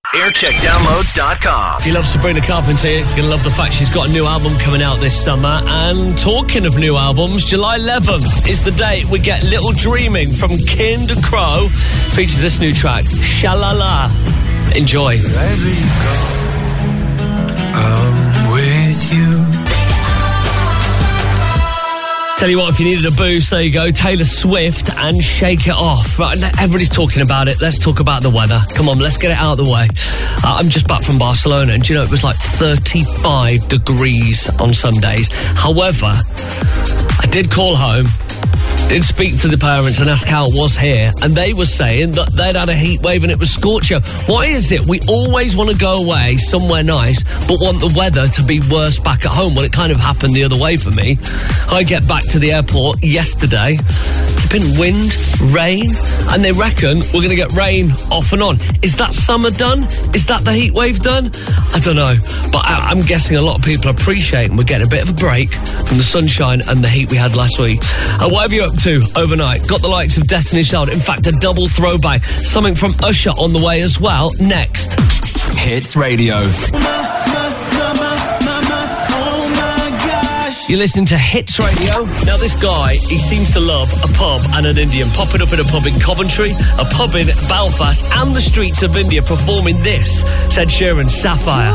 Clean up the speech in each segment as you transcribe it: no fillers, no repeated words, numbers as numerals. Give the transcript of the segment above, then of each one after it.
Aircheckdownloads.com. If you love Sabrina Carpenter, you're going to love the fact she's got a new album coming out this summer. And talking of new albums, July 11th is the date we get Little Dreaming from Kind Crow. Features this new track, Shalala. Enjoy. Wherever you go, I'm with you. Tell you what, if you needed a boost, there you go. Taylor Swift and Shake It Off. Right, everybody's talking about it. Let's talk about the weather. Come on, let's get it out of the way. I'm just back from Barcelona, and do you know, it was like 35 degrees on some days. However, I did call home, did speak to the parents and ask how it was here, and they were saying that they'd had a heat wave and it was scorcher. Why is it we always want to go away somewhere nice but want the weather to be worse back at home? Well, it kind of happened the other way for me. I get back to the airport yesterday, been wind, rain, and they reckon we're going to get rain off and on. Is that summer done? Is that the heat wave done? I don't know, but I'm guessing a lot of people appreciate we're getting a bit of a break from the sunshine and the heat we had last week. What have you up to overnight? Got the likes of Destiny's Child, in fact a double throwback, something from Usher on the way as well, next. Hits Radio. You're listening to Hits Radio. Now, this guy, he seems to love a pub and an Indian. Popping up in a pub in Coventry, a pub in Belfast, and the streets of India, performing this, said Sheeran, Sapphire.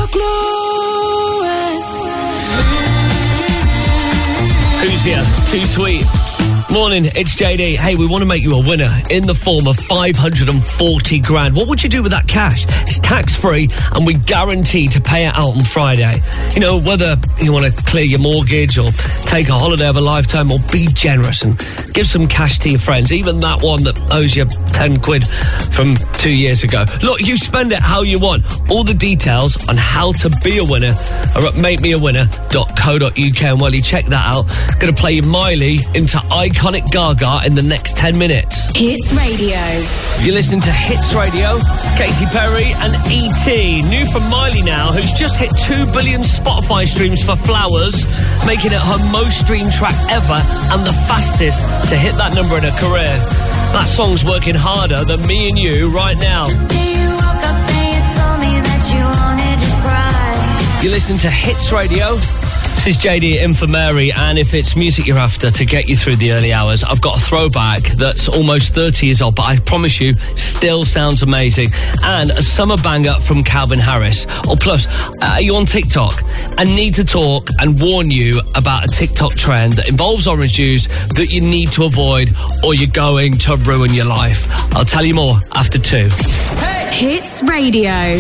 Who's here? Too sweet. Morning, it's JD. Hey, we want to make you a winner in the form of 540 grand. What would you do with that cash? It's tax-free, and we guarantee to pay it out on Friday. You know, whether you want to clear your mortgage or take a holiday of a lifetime or be generous and give some cash to your friends, even that one that owes you 10 quid from 2 years ago. Look, you spend it how you want. All the details on how to be a winner are at makemeawinner.co.uk, and while you check that out, I'm going to play you Miley into Iconic Gaga in the next 10 minutes. Hits Radio. You're listening to Hits Radio. Katy Perry and E.T. New from Miley now, who's just hit 2 billion Spotify streams for Flowers, making it her most streamed track ever and the fastest to hit that number in her career. That song's working harder than me and you right now. Today you woke up and you told me that you wanted to cry. You're listening to Hits Radio. This is JD in for Mary, and if it's music you're after to get you through the early hours, I've got a throwback that's almost 30 years old, but I promise you, still sounds amazing. And a summer banger from Calvin Harris. Or plus, are you on TikTok? I need to talk and warn you about a TikTok trend that involves orange juice that you need to avoid, or you're going to ruin your life. I'll tell you more after 2. Hey! Hits Radio.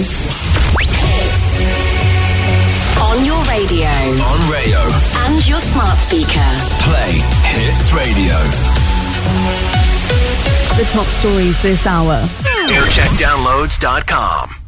On your radio. On Rayo. And your smart speaker. Play Hits Radio. The top stories this hour. Aircheckdownloads.com.